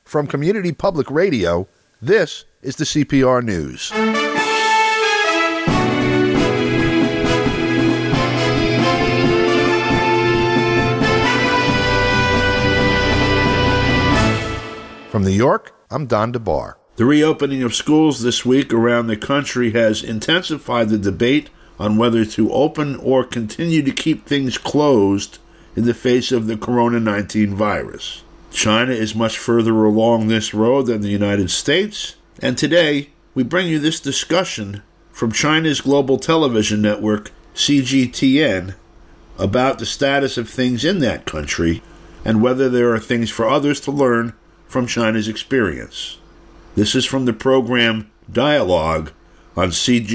From Community Public Radio, this is the CPR News. From New York, I'm Don DeBar. The reopening of schools this week around the country has intensified the debate on whether to open or continue to keep things closed in the face of the Corona-19 virus. China is much further along this road than the United States, and today we bring you this discussion from China's global television network, CGTN, about the status of things in that country and whether there are things for others to learn from China's experience. This is from the program Dialogue on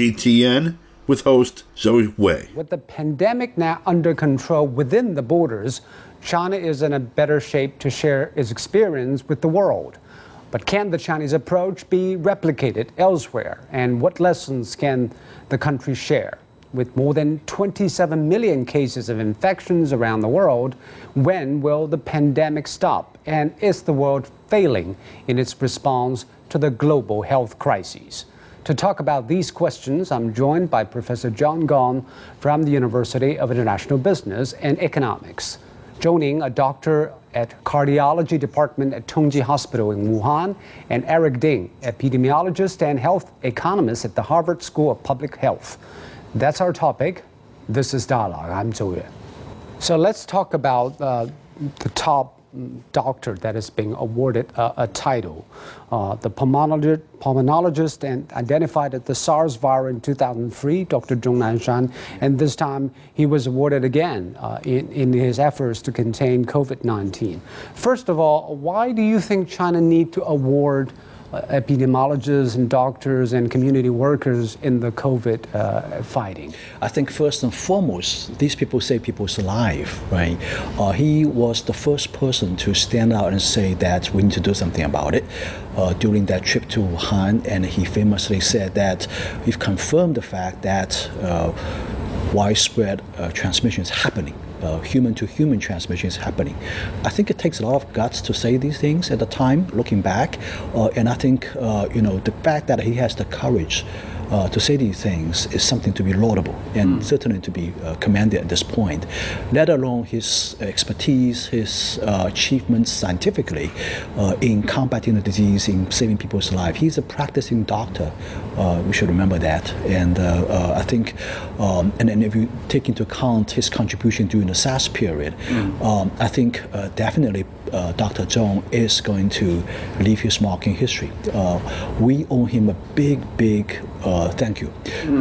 CGTN with host Zoe Wei. With the pandemic now under control within the borders, China is in a better shape to share its experience with the world. But can the Chinese approach be replicated elsewhere? And what lessons can the country share? With more than 27 million cases of infections around the world, when will the pandemic stop? And is the world failing in its response to the global health crises? To talk about these questions, I'm joined by Professor John Gong from the University of International Business and Economics. Joining a doctor at Cardiology Department at Tongji Hospital in Wuhan, and Eric Ding, epidemiologist and health economist at the Harvard School of Public Health. That's our topic. This is Dialogue. I'm Zhou Yue. So let's talk about the top doctor that is being awarded a title. The pulmonologist and identified at the SARS virus in 2003, Dr. Zhong Nanshan, and this time he was awarded again in his efforts to contain COVID-19. First of all, why do you think China need to award epidemiologists and doctors and community workers in the COVID fighting? I think first and foremost, these people save people's life, right? He was the first person to stand out and say that we need to do something about it during that trip to Wuhan, and he famously said that we've confirmed the fact that widespread transmission is happening. Human-to-human transmission is happening. I think it takes a lot of guts to say these things at the time, looking back, and I think the fact that he has the courage to say these things is something to be laudable and certainly to be commended at this point, let alone his expertise, his achievements scientifically in combating the disease, in saving people's lives. He's a practicing doctor. We should remember that. And I think, and if you take into account his contribution during the SARS period, I think definitely Dr. Zhong is going to leave his mark in history. We owe him a big thank you.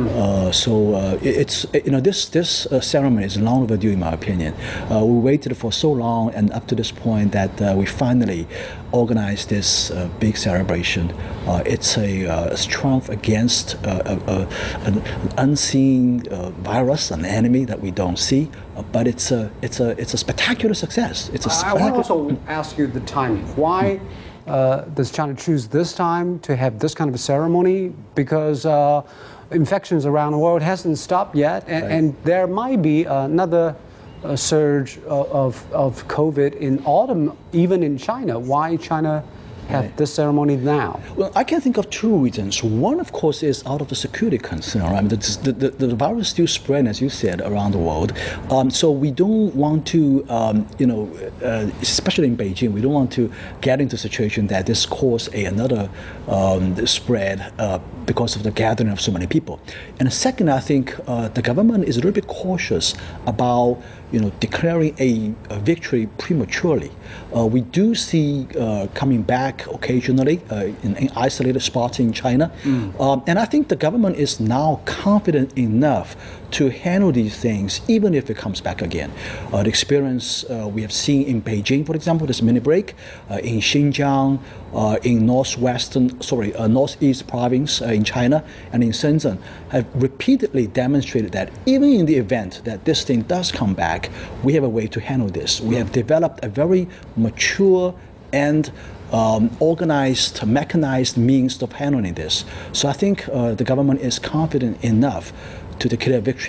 It's this ceremony is long overdue in my opinion. We waited for so long, and up to this point that we finally organized this big celebration. It's a triumph against an unseen virus, an enemy that we don't see. But it's a spectacular success. I want to also ask you the timing. Why does China choose this time to have this kind of a ceremony? Because infections around the world hasn't stopped yet, and there might be another surge of COVID in autumn, even in China. Why China have this ceremony now? Well, I can think of two reasons. One, of course, is out of the security concern. Right? The virus still spread, as you said, around the world. So we don't want to, especially in Beijing, we don't want to get into a situation that this cause another spread because of the gathering of so many people. And second, I think the government is a little bit cautious about declaring a victory prematurely. We do see coming back occasionally in isolated spots in China. And I think the government is now confident enough to handle these things, even if it comes back again. The experience we have seen in Beijing, for example, this mini break, in Xinjiang, in northeast province in China, and in Shenzhen, have repeatedly demonstrated that even in the event that this thing does come back, we have a way to handle this. We have developed a very mature and organized, mechanized means of handling this. So I think the government is confident enough to declare victory.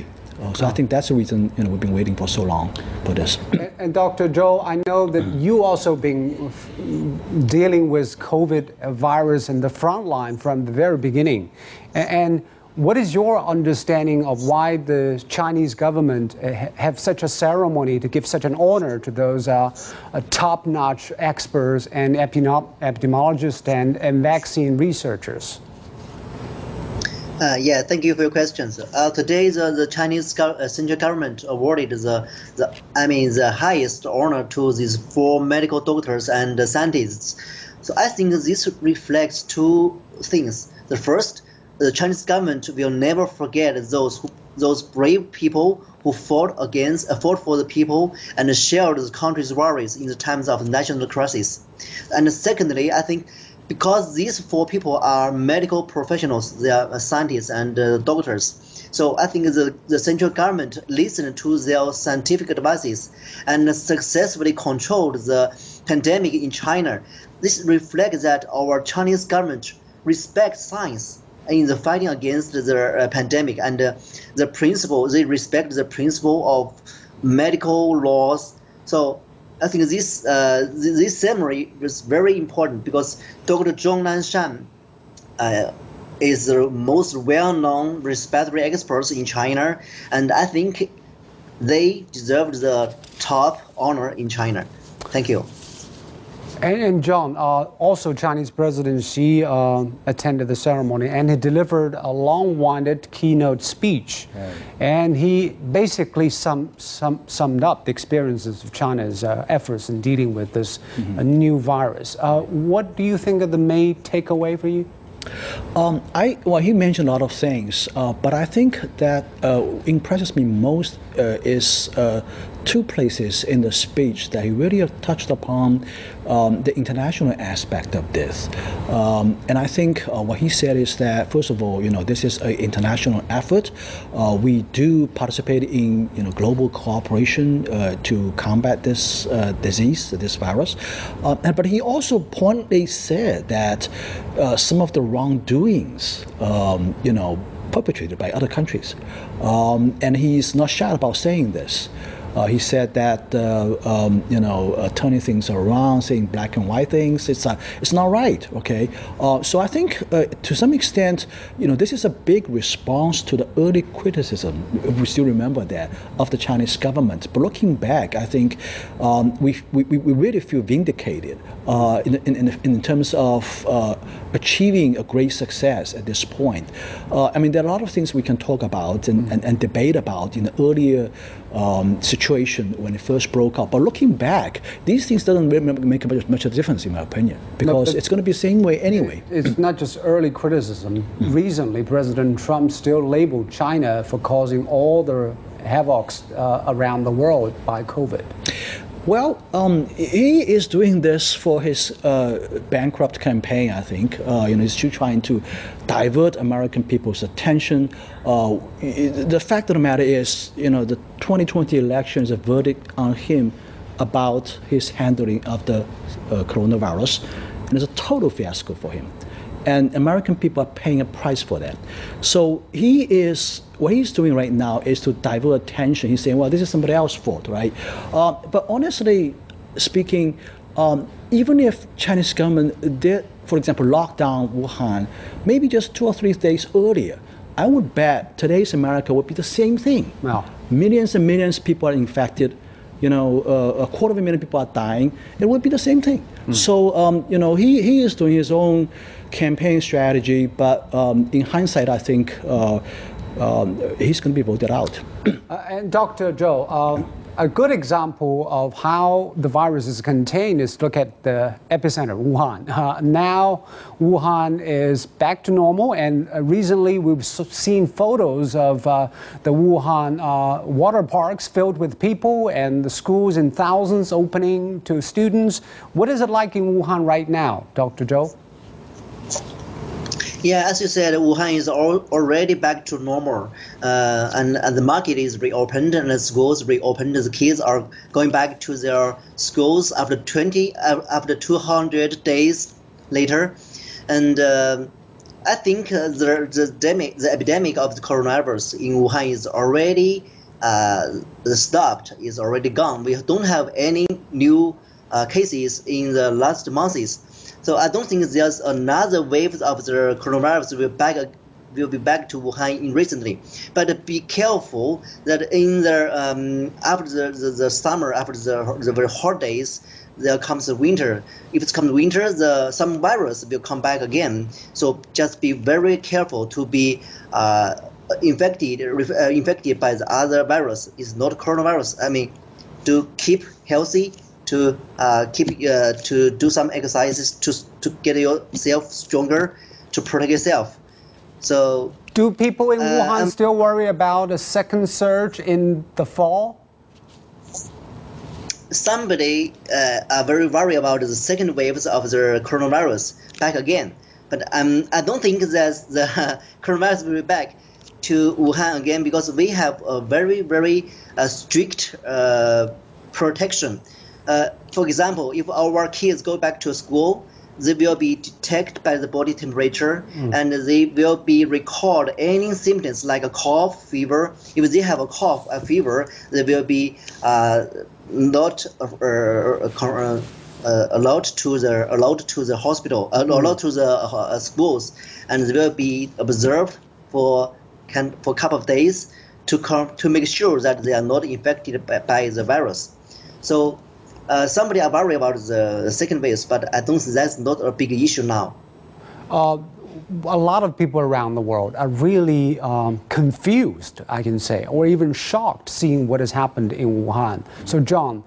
So I think that's the reason we've been waiting for so long for this. And Dr. Zhou, I know that you also been dealing with COVID virus in the front line from the very beginning. And what is your understanding of why the Chinese government have such a ceremony to give such an honor to those top-notch experts and epidemiologists and vaccine researchers? Thank you for your questions. Today, the Chinese central government awarded the highest honor to these 4 medical doctors and scientists. So I think this reflects 2 things. The first, the Chinese government will never forget those brave people who fought for the people and shared the country's worries in the times of national crisis. And secondly, I think because these 4 people are medical professionals, they are scientists and doctors. So I think the central government listened to their scientific advices and successfully controlled the pandemic in China. This reflects that our Chinese government respects science in the fighting against the pandemic, and they respect the principle of medical laws. So I think this ceremony was very important because Dr. Zhong Nanshan is the most well-known respiratory experts in China, and I think they deserved the top honor in China. Thank you. And John, also Chinese President Xi attended the ceremony, and he delivered a long-winded keynote speech. Right. And he basically summed up the experiences of China's efforts in dealing with this new virus. What do you think are the main takeaway for you? He mentioned a lot of things, but I think that impresses me most is 2 places in the speech that he really touched upon the international aspect of this. And I think what he said is that, first of all, this is an international effort. We do participate in global cooperation to combat this disease, this virus. But he also pointedly said that some of the wrongdoings, perpetrated by other countries, and he's not shy about saying this. He said that turning things around, saying black and white things, it's not right. Okay, so I think to some extent, this is a big response to the early criticism, if we still remember that, of the Chinese government. But looking back, I think we really feel vindicated in terms of achieving a great success at this point. There are a lot of things we can talk about and debate about in the earlier situation when it first broke out. But looking back, these things doesn't really make much of a difference, in my opinion, because it's going to be the same way anyway. It's not just early criticism. Recently, President Trump still labeled China for causing all the havocs around the world by COVID. Well, he is doing this for his bankrupt campaign, I think. He's still trying to divert American people's attention. The fact of the matter is, the 2020 election is a verdict on him about his handling of the coronavirus. And it's a total fiasco for him. And American people are paying a price for that. So what he's doing right now is to divert attention. He's saying, well, this is somebody else's fault, right? But honestly speaking, even if Chinese government did, for example, lock down Wuhan, maybe just 2 or 3 days earlier, I would bet today's America would be the same thing. Wow. Millions and millions of people are infected. 250,000 people are dying. It would be the same thing. So, he is doing his own campaign strategy, but in hindsight, I think he's going to be voted out. And Dr. Zhou, a good example of how the virus is contained is to look at the epicenter, Wuhan. Now, Wuhan is back to normal, and recently we've seen photos of the Wuhan water parks filled with people and the schools in thousands opening to students. What is it like in Wuhan right now, Dr. Zhou? Yeah, as you said, Wuhan is already back to normal, and the market is reopened and the schools reopened. The kids are going back to their schools after 200 days later, and I think the epidemic of the coronavirus in Wuhan is already stopped, is already gone. We don't have any new cases in the last months. So I don't think there's another wave of the coronavirus will be back to Wuhan in recently. But be careful that in the after the summer, after the very hot days, there comes the winter. If it comes winter, some virus will come back again. So just be very careful to be infected by the other virus. It's not coronavirus. I mean, to keep healthy, to to do some exercises to get yourself stronger, to protect yourself. So, do people in Wuhan still worry about a second surge in the fall? Somebody are very worried about the second waves of the coronavirus back again. But I don't think that the coronavirus will be back to Wuhan again, because we have a very, very strict protection. For example, if our kids go back to school, they will be detected by the body temperature, and they will be record any symptoms like a cough, fever. If they have a cough, a fever, they will be not allowed to the hospital, allowed to the schools, and they will be observed for a couple of days to make sure that they are not infected by the virus. So. Somebody are worried about the second wave, but I don't think that's not a big issue now. A lot of people around the world are really confused, I can say, or even shocked seeing what has happened in Wuhan. So, John,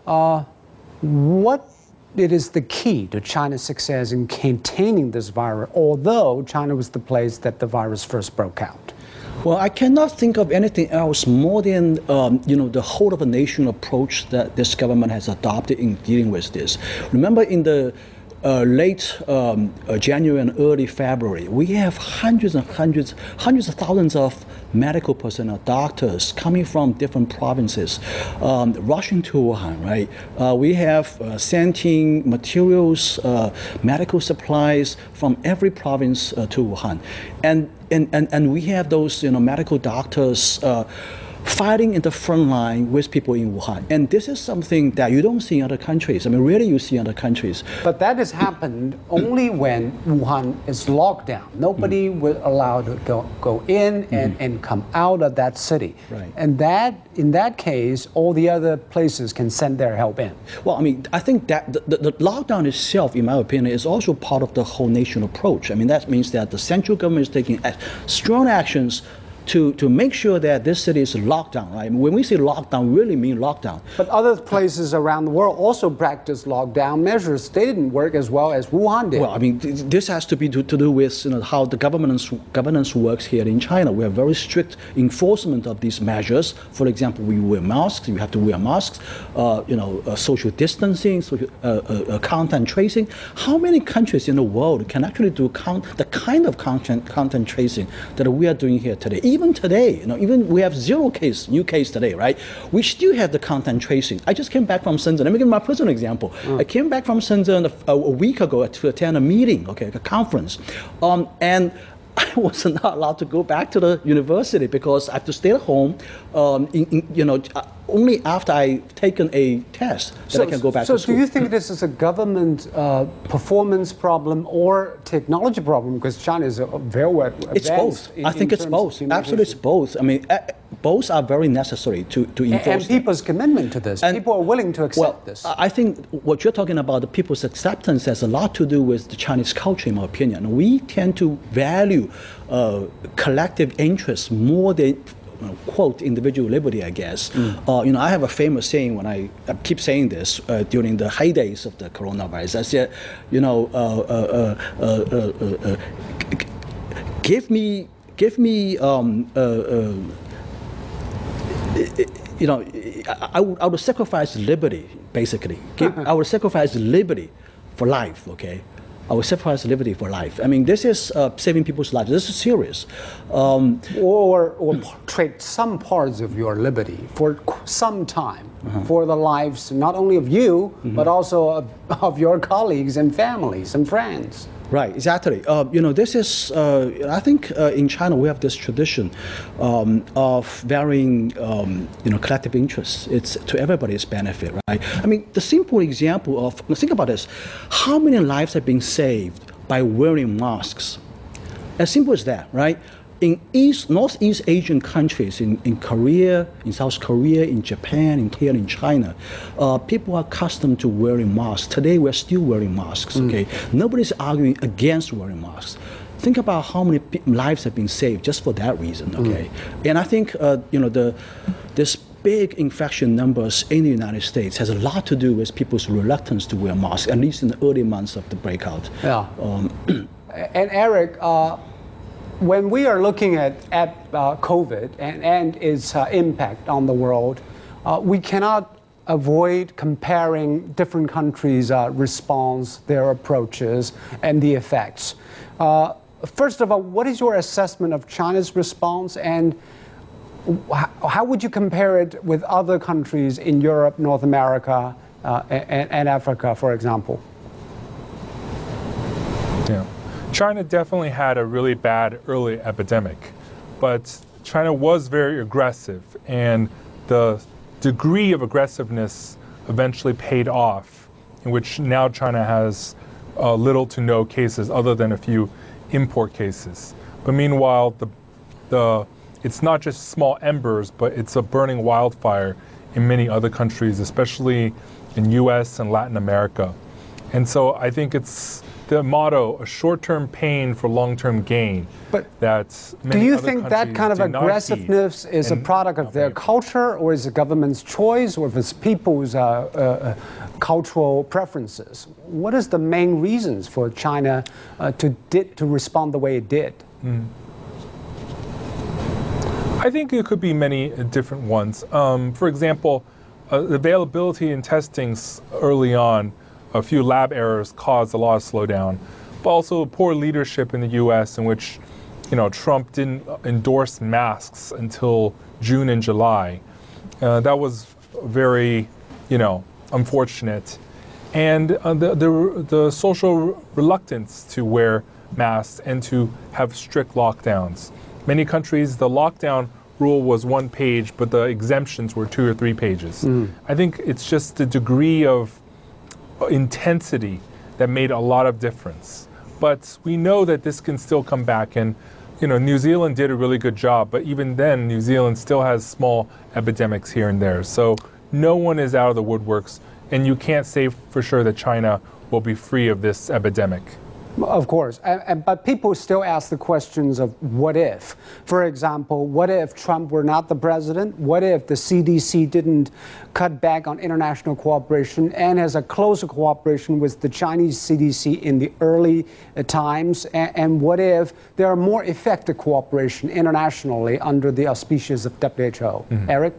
what is the key to China's success in containing this virus, although China was the place that the virus first broke out? Well, I cannot think of anything else more than the whole of a nation approach that this government has adopted in dealing with this. Remember, in the late January and early February, we have hundreds of thousands of medical personnel, doctors coming from different provinces, rushing to Wuhan, right? We have sending materials, medical supplies from every province to Wuhan. And we have those medical doctors fighting in the front line with people in Wuhan. And this is something that you don't see in other countries. I mean, rarely you see in other countries. But that has happened only when Wuhan is locked down. Nobody was allowed to go in and come out of that city. Right. And in that case, all the other places can send their help in. Well, I mean, I think that the lockdown itself, in my opinion, is also part of the whole nation approach. I mean, that means that the central government is taking strong actions to make sure that this city is locked down, right? When we say lockdown, we really mean lockdown. But other places around the world also practice lockdown measures. They didn't work as well as Wuhan did. Well, I mean, this has to be to do with how the governance works here in China. We have very strict enforcement of these measures. For example, we wear masks. You have to wear masks. Social distancing, contact tracing. How many countries in the world can actually do the kind of contact tracing that we are doing here today? Even today, even we have new case today, right? We still have the contact tracing. I just came back from Shenzhen. Let me give my personal example. I came back from Shenzhen a week ago to attend a meeting, a conference, and I was not allowed to go back to the university because I have to stay at home. Only after I've taken a test that I can go back to school. So do you think this is a government performance problem or technology problem? Because China is very advanced. It's both. I think it's both. Absolutely, it's both. I mean, both are very necessary to enforce. And people's commitment to this. People are willing to accept this. I think what you're talking about, the people's acceptance, has a lot to do with the Chinese culture, in my opinion. We tend to value collective interests more than quote individual liberty, I guess. I have a famous saying when I keep saying this during the heydays of the coronavirus. I said, give me I would sacrifice liberty, basically. I would sacrifice liberty for life, okay? I would sacrifice liberty for life. I mean, this is saving people's lives. This is serious. Or trade some parts of your liberty for some time for the lives not only of you, but also of your colleagues and families and friends. Right, exactly. This is, I think in China we have this tradition of varying, collective interests. It's to everybody's benefit, right? I mean, the simple example of, think about this, how many lives have been saved by wearing masks? As simple as that, right? In Northeast Asian countries, in Korea, in South Korea, in Japan, here in China, people are accustomed to wearing masks. Today, we're still wearing masks, okay? Nobody's arguing against wearing masks. Think about how many lives have been saved just for that reason, okay? And I think, this big infection numbers in the United States has a lot to do with people's reluctance to wear masks, at least in the early months of the breakout. Yeah. And Eric, when we are looking at COVID and its impact on the world, we cannot avoid comparing different countries' response, their approaches, and the effects. First of all, what is your assessment of China's response, and how would you compare it with other countries in Europe, North America, and Africa, for example? Yeah. China definitely had a really bad early epidemic, but China was very aggressive, and the degree of aggressiveness eventually paid off, in which now China has little to no cases other than a few import cases. But meanwhile, it's not just small embers, but it's a burning wildfire in many other countries, especially in US and Latin America. And so I think it's the motto, a short-term pain for long-term gain. But that's do you think that kind of aggressiveness is a product of their culture, or is it government's choice, or if it's people's cultural preferences? What is the main reasons for China to respond the way it did? I think it could be many different ones. For example, the availability in testings early on, a few lab errors caused a lot of slowdown, but also poor leadership in the U.S. in which, Trump didn't endorse masks until June and July. That was very, unfortunate. And the social reluctance to wear masks and to have strict lockdowns. Many countries, the lockdown rule was 1 page, but the exemptions were 2 or 3 pages. I think it's just the degree of intensity that made a lot of difference. But we know that this can still come back, and New Zealand did a really good job, but even then New Zealand still has small epidemics here and there. So no one is out of the woodworks, and you can't say for sure that China will be free of this epidemic. Of course, but people still ask the questions of what if. For example, what if Trump were not the president? What if the CDC didn't cut back on international cooperation and has a closer cooperation with the Chinese CDC in the early times? And what if there are more effective cooperation internationally under the auspices of WHO? Eric?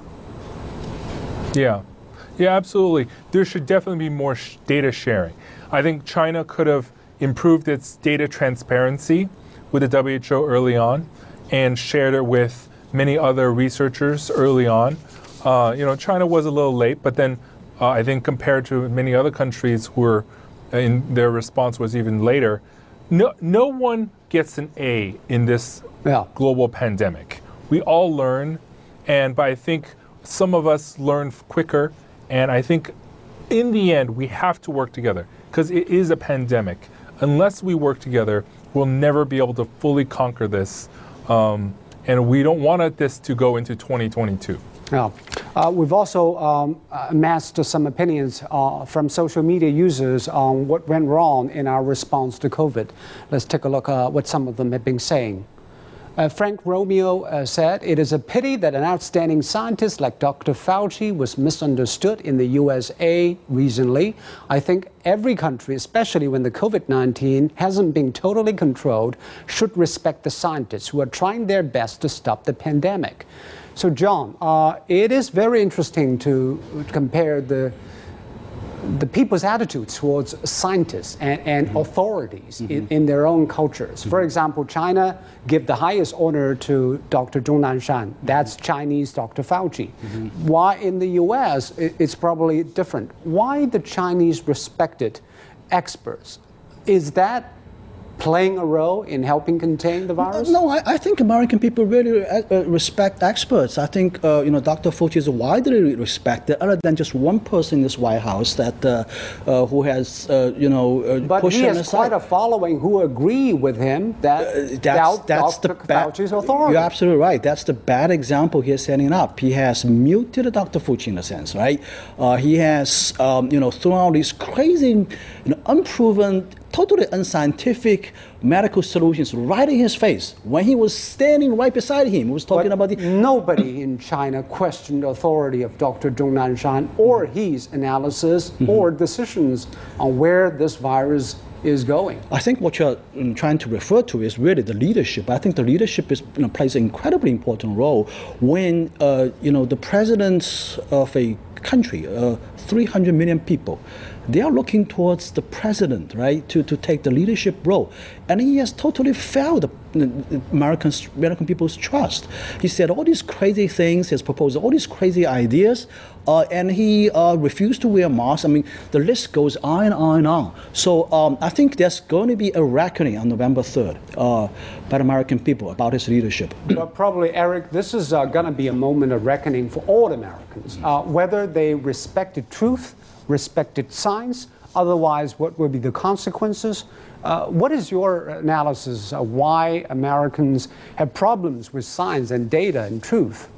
Yeah, absolutely. There should definitely be more data sharing. I think China could have improved its data transparency with the WHO early on and shared it with many other researchers early on. China was a little late, but then I think compared to many other countries who were in their response was even later. No one gets an A in this global pandemic. We all learn, but I think some of us learn quicker, and I think in the end we have to work together because it is a pandemic. Unless we work together, we'll never be able to fully conquer this, and we don't want this to go into 2022. Yeah. We've also amassed some opinions from social media users on what went wrong in our response to COVID. Let's take a look at what some of them have been saying. Frank Romeo said, "It is a pity that an outstanding scientist like Dr. Fauci was misunderstood in the USA recently. I think every country, especially when the COVID-19 hasn't been totally controlled, should respect the scientists who are trying their best to stop the pandemic." So, John, it is very interesting to compare the people's attitudes towards scientists and authorities in their own cultures. For example, China give the highest honor to Dr. Zhong Nanshan. That's Chinese Dr. Fauci. Why in the US, it's probably different. Why the Chinese respected experts Is that playing a role in helping contain the virus? No, I think American people really respect experts. I think Dr. Fauci is widely respected, other than just one person in this White House that who has But pushed he him has aside. quite a following who agree with him that doubt Dr. Fauci's authority. You're absolutely right. That's the bad example he's setting up. He has muted Dr. Fauci in a sense, right? He has thrown out these crazy, unproven, totally unscientific medical solutions right in his face when he was standing right beside him. He was talking about Nobody in China questioned the authority of Dr. Zhong Nanshan or his analysis or decisions on where this virus is going. I think what you're trying to refer to is really the leadership. I think the leadership plays an incredibly important role when the presidents of a country, 300 million people, they are looking towards the president, right, to take the leadership role. And he has totally failed American people's trust. He said all these crazy things, he has proposed all these crazy ideas, and he refused to wear masks. I mean, the list goes on and on and on. So I think there's going to be a reckoning on November 3rd by the American people about his leadership. But probably, Eric, this is going to be a moment of reckoning for all Americans, whether they respected truth, respected science, otherwise what will be the consequences? What is your analysis of why Americans have problems with science and data and truth?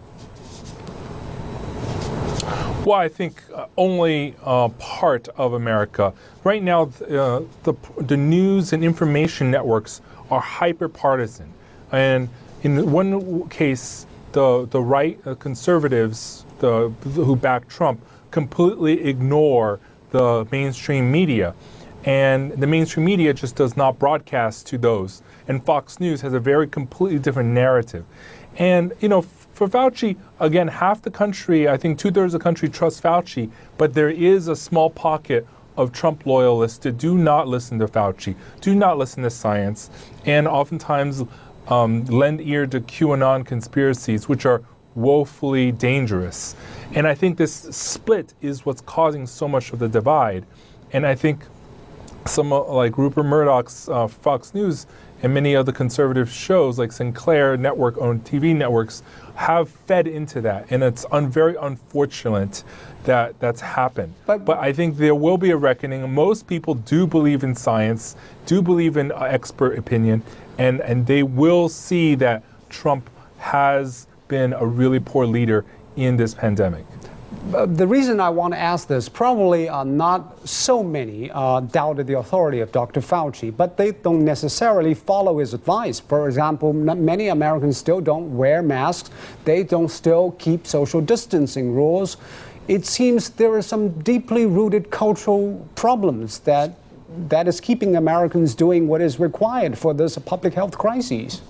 Well, I think only part of America. Right now, the news and information networks are hyper-partisan. And in one case, the right conservatives who back Trump completely ignore the mainstream media. And the mainstream media just does not broadcast to those. And Fox News has a very completely different narrative. And, for Fauci, again, half the country, I think 2/3 of the country trusts Fauci, but there is a small pocket of Trump loyalists that do not listen to Fauci, do not listen to science, and oftentimes lend ear to QAnon conspiracies, which are woefully dangerous. And I think this split is what's causing so much of the divide. And I think some like Rupert Murdoch's Fox News and many other conservative shows like Sinclair Network-owned TV networks have fed into that. And it's very unfortunate that that's happened. But I think there will be a reckoning. Most people do believe in science, do believe in expert opinion, and they will see that Trump has been a really poor leader in this pandemic. The reason I want to ask this, probably not so many doubted the authority of Dr. Fauci, but they don't necessarily follow his advice. For example, many Americans still don't wear masks. They don't still keep social distancing rules. It seems there are some deeply rooted cultural problems that is keeping Americans doing what is required for this public health crisis.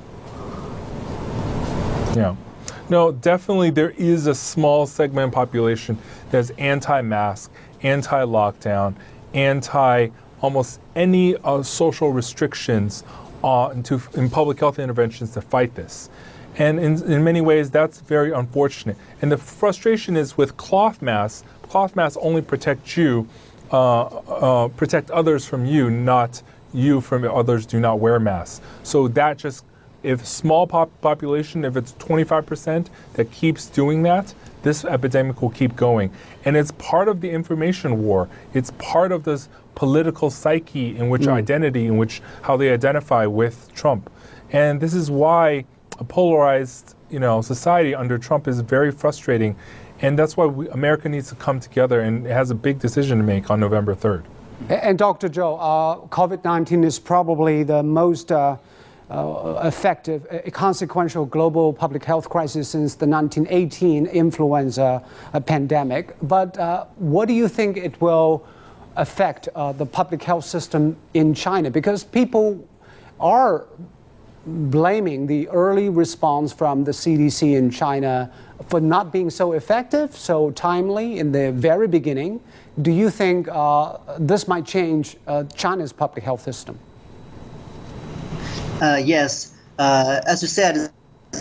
Yeah. No, definitely there is a small segment of population that's anti-mask, anti-lockdown, anti-almost any social restrictions in public health interventions to fight this. And in many ways, that's very unfortunate. And the frustration is with cloth masks. Cloth masks only protect you, protect others from you, not you from others do not wear masks. So that just, if small population, if it's 25% that keeps doing that, this epidemic will keep going. And it's part of the information war. It's part of this political psyche in which identity, in which how they identify with Trump. And this is why a polarized, society under Trump is very frustrating. And that's why America needs to come together, and it has a big decision to make on November 3rd. And Dr. Zhou, COVID-19 is probably the most effective, consequential global public health crisis since the 1918 influenza pandemic. But what do you think it will affect the public health system in China? Because people are blaming the early response from the CDC in China for not being so effective, so timely in the very beginning. Do you think this might change China's public health system? Yes, as you said,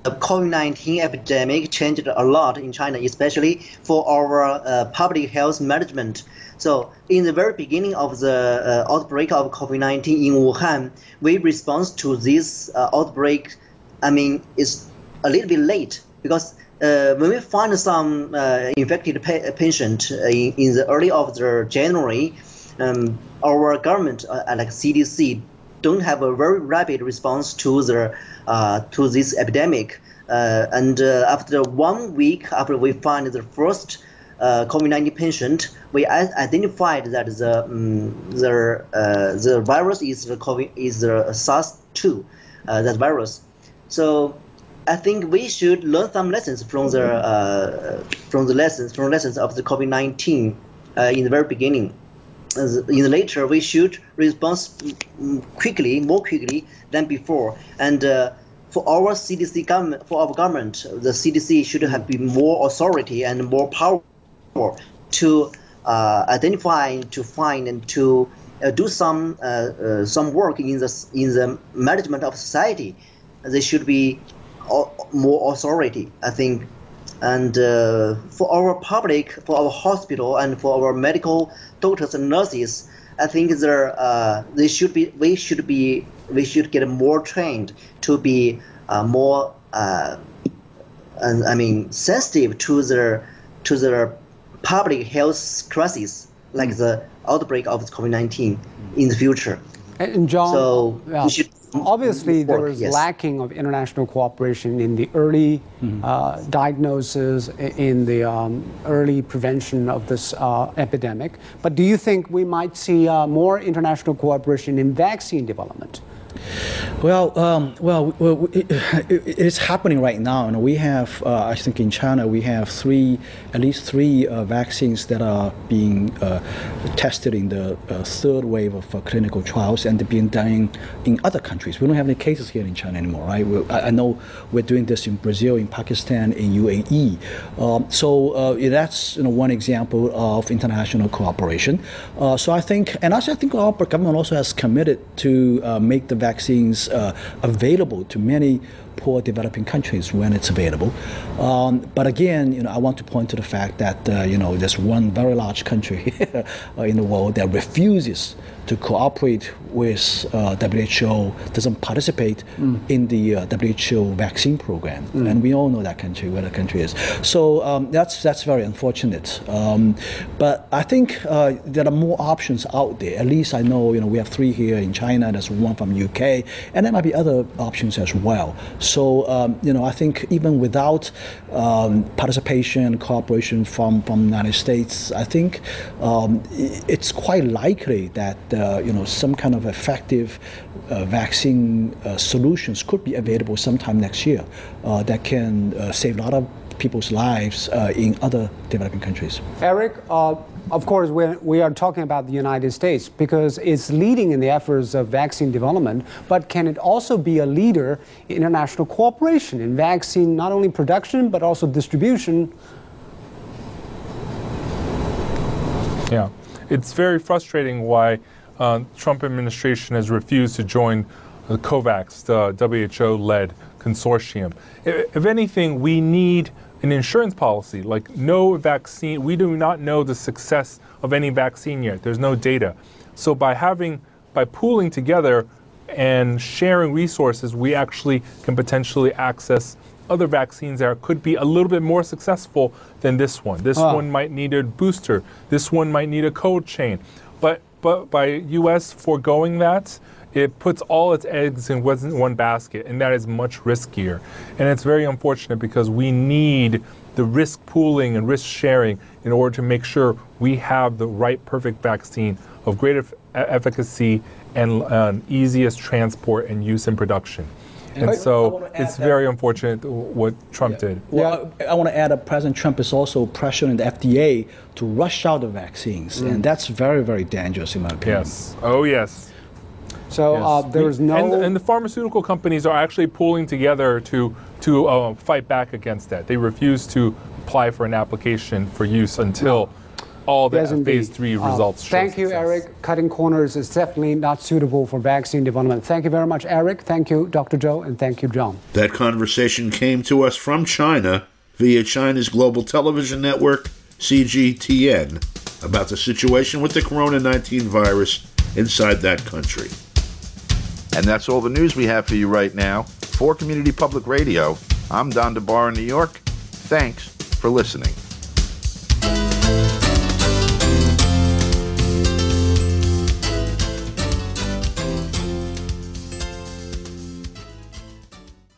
COVID-19 epidemic changed a lot in China, especially for our public health management. So in the very beginning of the outbreak of COVID-19 in Wuhan, we respond to this outbreak, it's a little bit late because when we find some infected patient in the early of the January, our government, like CDC, don't have a very rapid response to this epidemic. And after 1 week after we find the first COVID-19 patient, we identified that the virus is the SARS-2, that virus. So I think we should learn some lessons from the lessons of the COVID-19 in the very beginning. In the later, we should respond more quickly than before. And for our CDC government, the CDC should have been more authority and more power to identify, to find, and to do some work in the management of society. There should be more authority, I think. And for our public, for our hospital, and for our medical doctors and nurses, I think we should get more trained to be more sensitive to the public health crisis, like the outbreak of COVID-19 in the future. And John, so we should. Obviously, there was lacking of international cooperation in the early diagnosis, in the early prevention of this epidemic. But do you think we might see more international cooperation in vaccine development? Well, it is happening right now, and we have, I think, in China we have at least three vaccines that are being tested in the third wave of clinical trials, and they're being done in other countries. We don't have any cases here in China anymore, right? I know we're doing this in Brazil, in Pakistan, in UAE. So that's one example of international cooperation. So I think our government also has committed to make the vaccines available to many poor developing countries when it's available. But again, I want to point to the fact that there's one very large country in the world that refuses to cooperate with WHO, doesn't participate in the WHO vaccine program, and we all know that country, where the country is. So that's very unfortunate. But I think there are more options out there. At least I know, we have three here in China. There's one from UK, and there might be other options as well. So I think even without participation, cooperation from the United States, I think it's quite likely that some kind of effective vaccine solutions could be available sometime next year that can save a lot of people's lives in other developing countries. Eric, of course, we are talking about the United States because it's leading in the efforts of vaccine development, but can it also be a leader in international cooperation in vaccine, not only production, but also distribution? Yeah, it's very frustrating why Trump administration has refused to join the COVAX, the WHO-led consortium. If anything, we need an insurance policy, like no vaccine. We do not know the success of any vaccine yet. There's no data. So by pooling together and sharing resources, we actually can potentially access other vaccines that could be a little bit more successful than this one. This one might need a booster. This one might need a cold chain. But by U.S. foregoing that, it puts all its eggs in one basket, and that is much riskier. And it's very unfortunate because we need the risk pooling and risk sharing in order to make sure we have the right perfect vaccine of great efficacy and easiest transport and use in production. And so it's very unfortunate what Trump did. Well, I want to add that President Trump is also pressuring the FDA to rush out the vaccines, and that's very, very dangerous in my opinion. Yes. Oh, yes. So yes. there's no... And the pharmaceutical companies are actually pulling together to fight back against that. They refuse to apply for an application for use until all the Yes, phase indeed. 3 results show Thank you, success. Eric. Cutting corners is definitely not suitable for vaccine development. Thank you very much, Eric. Thank you, Dr. Zhou, and thank you, John. That conversation came to us from China via China's global television network, CGTN, about the situation with the Corona-19 virus inside that country. And that's all the news we have for you right now. For Community Public Radio, I'm Don DeBar in New York. Thanks for listening.